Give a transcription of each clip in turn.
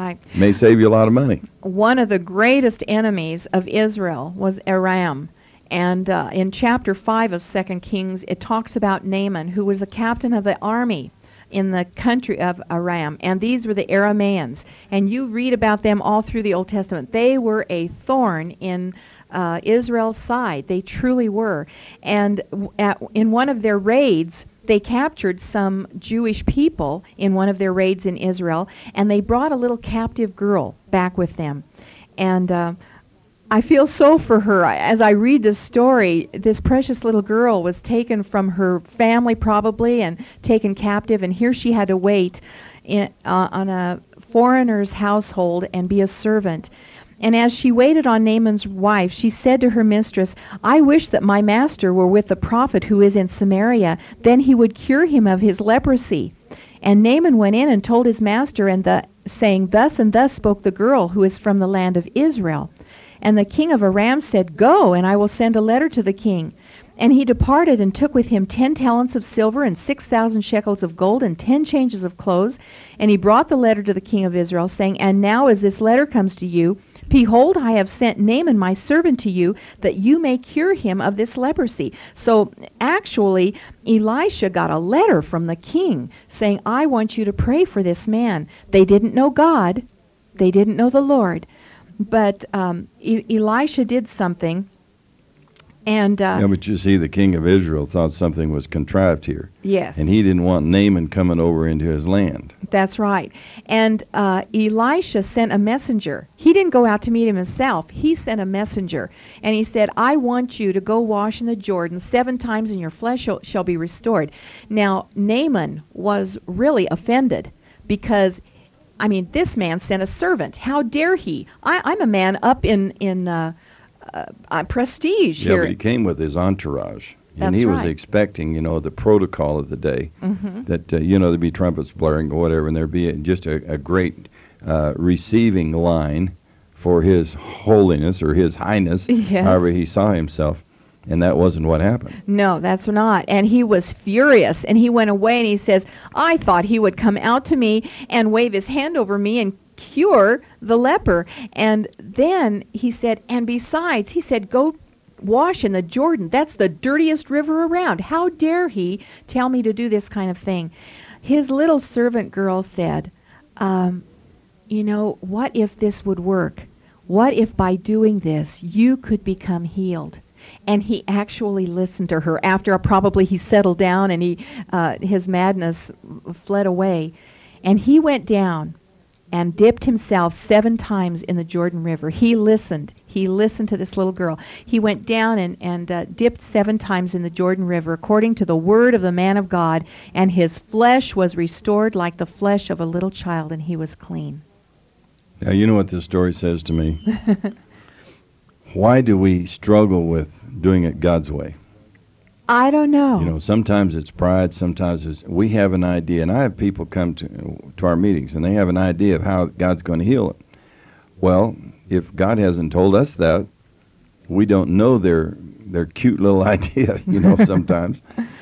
right. May save you a lot of money. One of the greatest enemies of Israel was Aram. And in chapter 5 of 2 Kings, it talks about Naaman, who was a captain of the army in the country of Aram. And these were the Arameans. And you read about them all through the Old Testament. They were a thorn in Israel's side. They truly were. And in one of their raids, they captured some Jewish people in one of their raids in Israel, and they brought a little captive girl back with them. And I feel so for her. As I read this story, this precious little girl was taken from her family probably and taken captive, and here she had to wait on a foreigner's household and be a servant. And as she waited on Naaman's wife, she said to her mistress, "I wish that my master were with the prophet who is in Samaria. Then he would cure him of his leprosy." And Naaman went in and told his master, saying, "Thus and thus spoke the girl who is from the land of Israel." And the king of Aram said, "Go, and I will send a letter to the king." And he departed and took with him 10 talents of silver and 6,000 shekels of gold and 10 changes of clothes. And he brought the letter to the king of Israel, saying, "And now as this letter comes to you, behold, I have sent Naaman my servant to you, that you may cure him of this leprosy." So actually, Elisha got a letter from the king saying, "I want you to pray for this man." They didn't know God. They didn't know the Lord. But Elisha did something. And but you see, the king of Israel thought something was contrived here. Yes. And he didn't want Naaman coming over into his land. That's right. And Elisha sent a messenger. He didn't go out to meet him himself. He sent a messenger. And he said, "I want you to go wash in the Jordan 7 times, and your flesh shall be restored." Now, Naaman was really offended because, I mean, this man sent a servant. How dare he? I'm a man up in prestige Yeah, here. but he came with his entourage. And That's he was right. expecting, the protocol of the day, that, there'd be trumpets blaring or whatever, and there'd be just a great receiving line for his holiness or his highness, Yes. however he saw himself. And that wasn't what happened. No, that's not. And he was furious. And he went away and he says, "I thought he would come out to me and wave his hand over me and cure the leper." And then he said, and besides, he said, "Go wash in the Jordan. That's the dirtiest river around. How dare he tell me to do this kind of thing?" His little servant girl said, "What if this would work? What if by doing this you could become healed?" And he actually listened to her. After probably he settled down and his madness fled away. And he went down and dipped himself 7 times in the Jordan River. He listened. He listened to this little girl. He went down and dipped 7 times in the Jordan River according to the word of the man of God, and his flesh was restored like the flesh of a little child, and he was clean. Now, you know what this story says to me? Why do we struggle with doing it God's way? I don't know. Sometimes it's pride, sometimes we have an idea, and I have people come to our meetings, and they have an idea of how God's going to heal it. Well, if God hasn't told us that, we don't know their cute little idea, sometimes.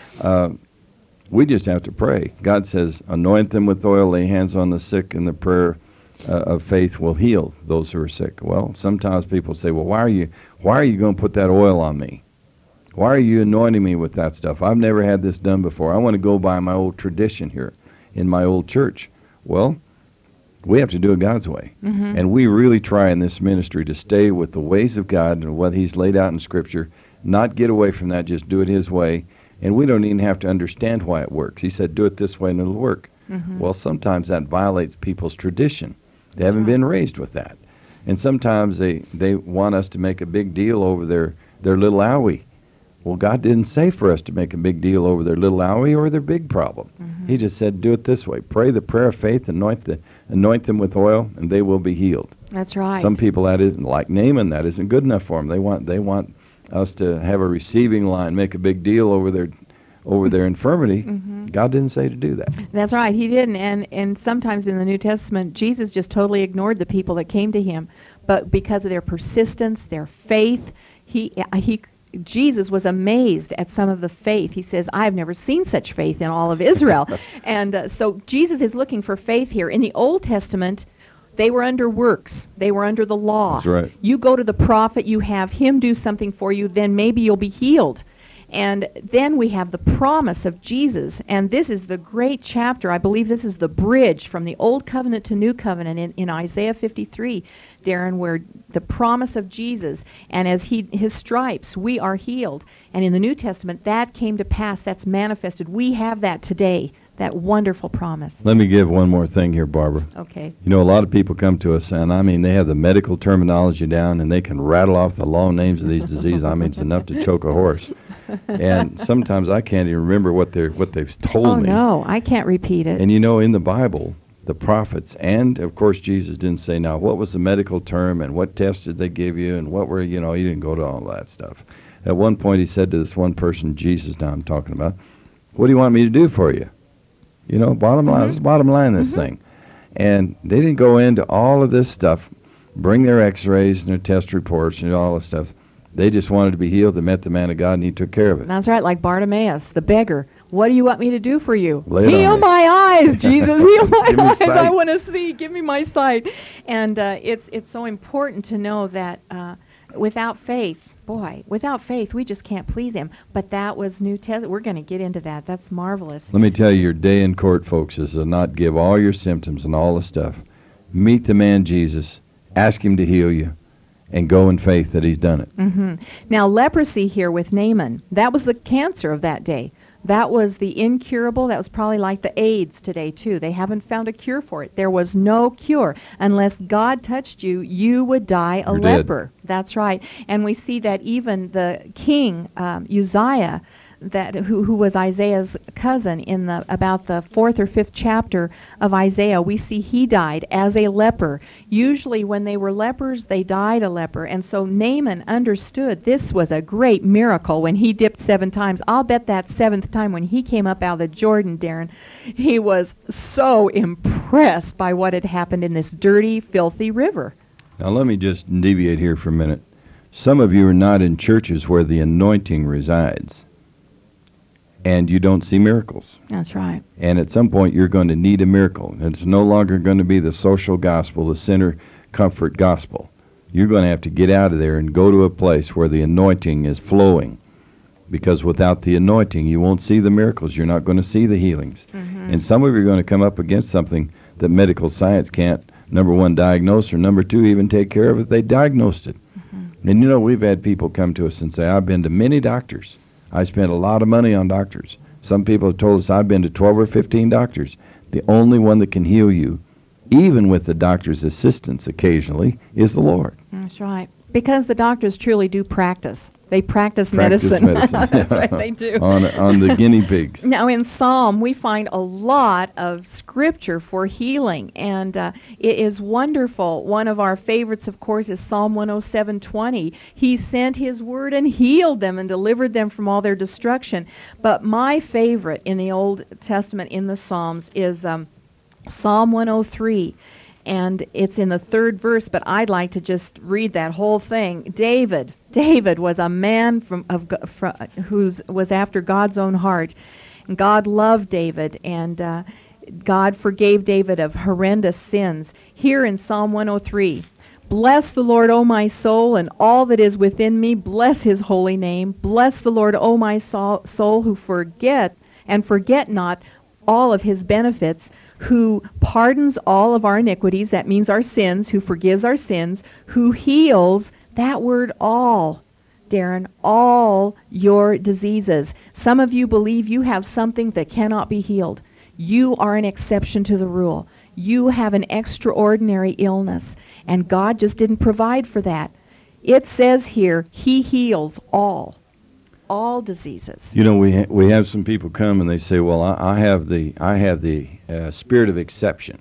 We just have to pray. God says, "Anoint them with oil, lay hands on the sick, and the prayer of faith will heal those who are sick." Well, sometimes people say, "Well, why are you going to put that oil on me? Why are you anointing me with that stuff? I've never had this done before. I want to go by my old tradition here in my old church." Well, we have to do it God's way. Mm-hmm. And we really try in this ministry to stay with the ways of God and what He's laid out in Scripture, not get away from that, just do it His way. And we don't even have to understand why it works. He said, "Do it this way and it'll work." Mm-hmm. Well, sometimes that violates people's tradition. They haven't been raised with that. And sometimes they want us to make a big deal over their little owie. Well, God didn't say for us to make a big deal over their little owie or their big problem. Mm-hmm. He just said, do it this way. Pray the prayer of faith, anoint them with oil, and they will be healed. That's right. Some people, that isn't, like Naaman, that isn't good enough for them. They want us to have a receiving line, make a big deal over their infirmity. Mm-hmm. God didn't say to do that. That's right. He didn't. And sometimes in the New Testament, Jesus just totally ignored the people that came to him. But because of their persistence, their faith, Jesus was amazed at some of the faith. He says, "I've never seen such faith in all of Israel." And so Jesus is looking for faith here. In the Old Testament, They were under works. They were under the law. That's right. You go to the prophet, you have him do something for you, then maybe you'll be healed. And then we have the promise of Jesus. And this is the great chapter. I believe this is the bridge from the Old Covenant to New Covenant in Isaiah 53, Darren, where the promise of Jesus, and as his stripes, we are healed. And in the New Testament, that came to pass. That's manifested. We have that today, that wonderful promise. Let me give one more thing here, Barbara. Okay. You know, a lot of people come to us, and I mean, they have the medical terminology down, and they can rattle off the long names of these diseases. I mean, it's enough to choke a horse. And sometimes I can't even remember what they've told me. Oh, no, I can't repeat it. And you know, in the Bible, the prophets, and of course Jesus didn't say, now, what was the medical term, and what tests did they give you, and what were, he didn't go to all that stuff. At one point, he said to this one person, Jesus now I'm talking about, what do you want me to do for you? Bottom line, this is bottom line, this thing. And they didn't go into all of this stuff, bring their x-rays and their test reports and all this stuff. They just wanted to be healed. They met the man of God, and he took care of it. That's right, like Bartimaeus, the beggar. What do you want me to do for you? Lay it Heal on me. my eyes, Jesus. Heal my Give me eyes. sight. I want to see. Give me my sight. And it's so important to know that without faith, we just can't please him. But that was New Testament. We're going to get into that. That's marvelous. Let me tell you, your day in court, folks, is to not give all your symptoms and all the stuff. Meet the man Jesus, ask him to heal you, and go in faith that he's done it. Mm-hmm. Now, leprosy here with Naaman, that was the cancer of that day. That was the incurable. That was probably like the AIDS today, too. They haven't found a cure for it. There was no cure. Unless God touched you, you would die a You're leper. That's right. And we see that even the king, Uzziah, who was Isaiah's cousin in about the 4th or 5th chapter of Isaiah, we see he died as a leper. Usually when they were lepers, they died a leper. And so Naaman understood this was a great miracle when he dipped 7 times. I'll bet that 7th time when he came up out of the Jordan, Darren, he was so impressed by what had happened in this dirty, filthy river. Now let me just deviate here for a minute. Some of you are not in churches where the anointing resides, and you don't see miracles. That's right. And at some point, you're going to need a miracle. It's no longer going to be the social gospel, the sinner comfort gospel. You're going to have to get out of there and go to a place where the anointing is flowing. Because without the anointing, you won't see the miracles. You're not going to see the healings. Mm-hmm. And some of you are going to come up against something that medical science can't, number one, diagnose, or number two, even take care of it. They diagnosed it. Mm-hmm. And we've had people come to us and say, I've been to many doctors. I spent a lot of money on doctors. Some people have told us I've been to 12 or 15 doctors. The only one that can heal you, even with the doctor's assistance occasionally, is the Lord. That's right. Because the doctors truly do practice. They practice medicine. That's right, they do. on the guinea pigs. Now, in Psalm, we find a lot of scripture for healing, and it is wonderful. One of our favorites, of course, is Psalm 107:20. He sent his word and healed them and delivered them from all their destruction. But my favorite in the Old Testament, in the Psalms, is Psalm 103. And it's in the 3rd verse, but I'd like to just read that whole thing. David was a man who was after God's own heart. And God loved David, and God forgave David of horrendous sins. Here in Psalm 103, bless the Lord, O my soul, and all that is within me. Bless his holy name. Bless the Lord, O my soul, who forget not all of his benefits, who pardons all of our iniquities, that means our sins, who forgives our sins, who heals, that word all, Darren, all your diseases. Some of you believe you have something that cannot be healed. You are an exception to the rule. You have an extraordinary illness, and God just didn't provide for that. It says here, he heals all diseases. We have some people come and they say, well, I have the spirit of exception.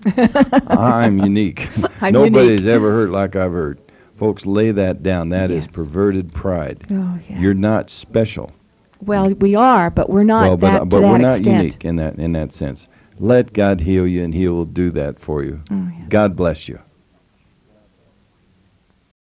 I'm unique. Nobody's ever hurt like I've hurt. Folks, lay that down. That is perverted pride. Oh, yes. You're not special. Well, we are, but we're not but to we're that not extent. unique in that sense. Let God heal you, and he will do that for you. Oh, yes. God bless you.